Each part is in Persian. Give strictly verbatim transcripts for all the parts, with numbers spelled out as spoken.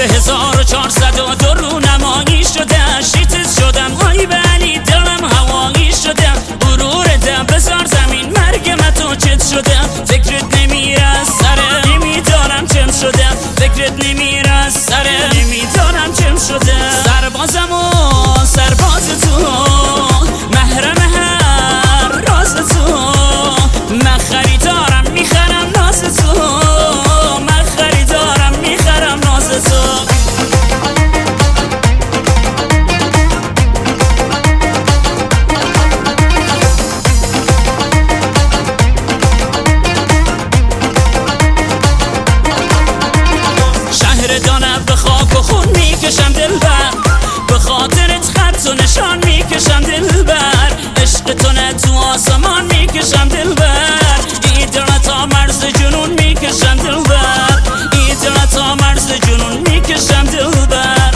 هزار و چهارصد و دو رو نمایی شده، شیتت شدم آی بلی دلم هوایی شده، غرورت بزار زمین مرگ من تو چت شده، فکرت نمیره از سره نمیدارم چم شده، فکرت نمیره از سره نمیدارم چم شده. سربازم و سرباز تو محرم هر راز تو، من خریدارم میخرم ناز تو، من خریدارم میخرم ناز تو. شهر دانم به خاک و خون میکشم دلبر، به خاطرت خط و نشان میکشم دلبر، عشق تو نه تو آسمان میکشم دلبر، ایدر تا مرز جنون میکشم دلبر، ایدر تا مرز جنون میکشم دلبر.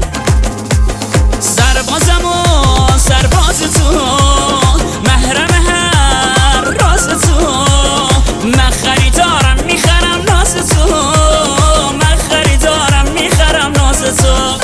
سربازم و سرباز تو محرم هر راز تو، من خریدارم میخرم ناز تو، من خریدارم میخرم ناز تو.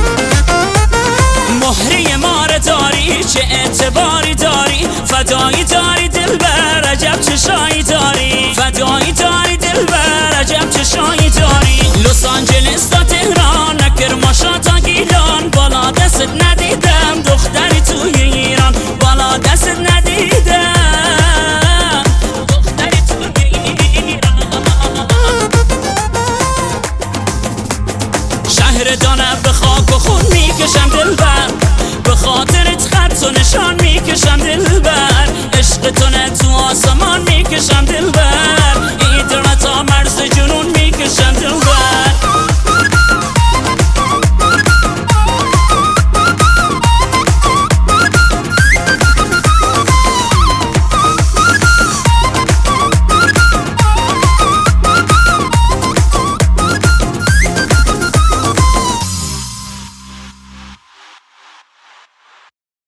چه اعتباری داری، فدای